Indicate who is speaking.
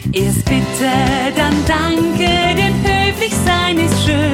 Speaker 1: Erst bitte, dann danke, denn höflich sein ist schön.